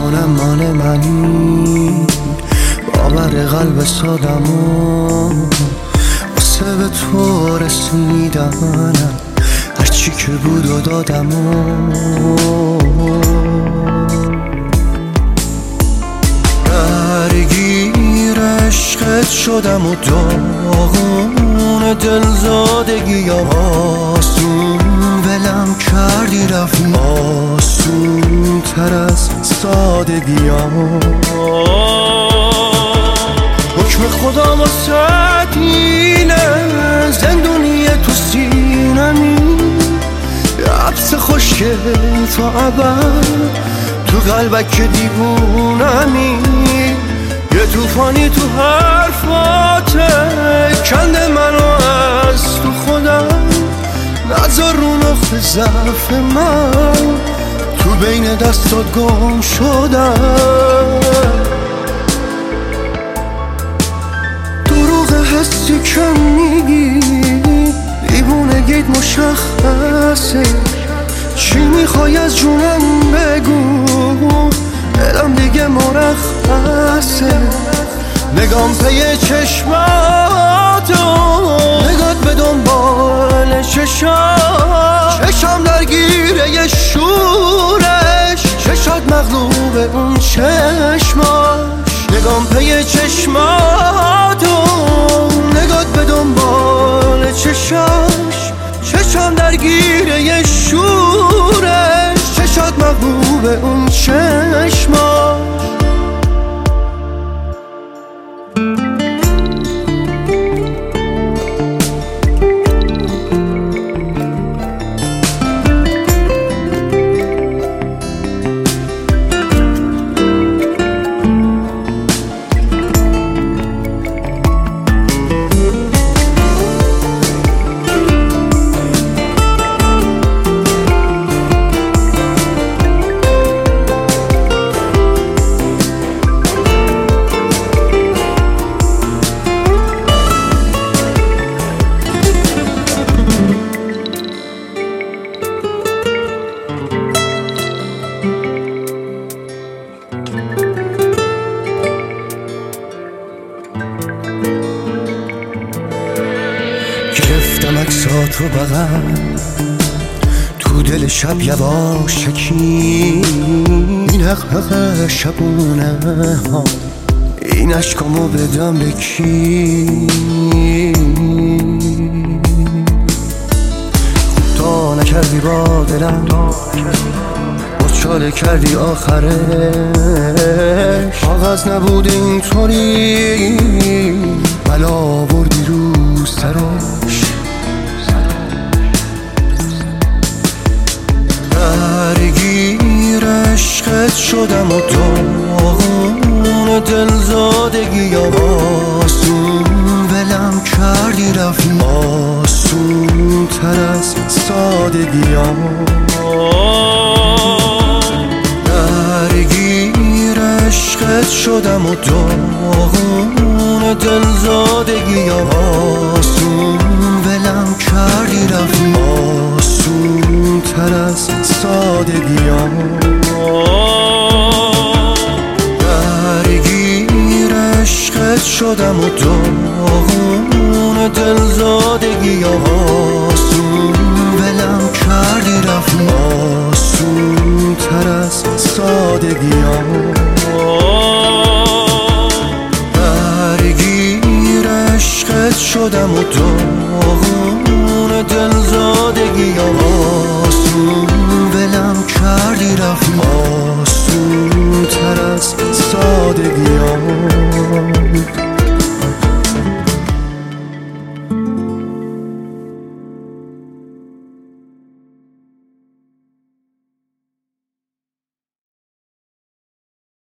میکنم مال منی، باور قلب سادمو واسه به تو رسیدنم هرچی که بود و دادمو. درگیر عشقت شدم و داغون دلزادگیم، آسون ولم کردی رفتی آسون تر از سادگیم. حکم خدا واسه اینه، زندونی تو سینمی، حبس خوشگل تا ابد تو قلبک دیوونمی. یه توفانی تو حرفاته کنده منو از تو خودم، نذار رو نقطه ضعف من تو بین دستات گم شدم. دروغ حسی که میگی دیوونگیت مشخصه، چی میخوای از جونم بگو دلم دیگه مرخصه. نگام پی چشماتو، نگات به دنبال چشم درگیره یه شورش، چشات مغلوب اون چشماش. نگام پی چشماتو، نگات به دنبال چشم درگیره یه شورش، چشات مغلوب اون چشماش. گرفتم عکساتو بغل تو دل شب یواشکی، این حق شبونه ها این عشقامو بدم به کی؟ تا نکردی با دلم چاله کردی آخرش، کاغذ نبود اینطوری بلا بردی رو سرش. درگیر عشقت شدم و داغون دلزادگیم، آسون ولم کردی رفتی آسون تر از سادگیم. درگیر عشقت شدم و داغون دلزادگیم، آسون ولم کردی رفتی آسون تر از سادگیم. درگیر عشقت شدم و داغون دلزادگیم، آسون ولم کردی رفتی آسون تر از سادگیم. درگیر عشقت شدم و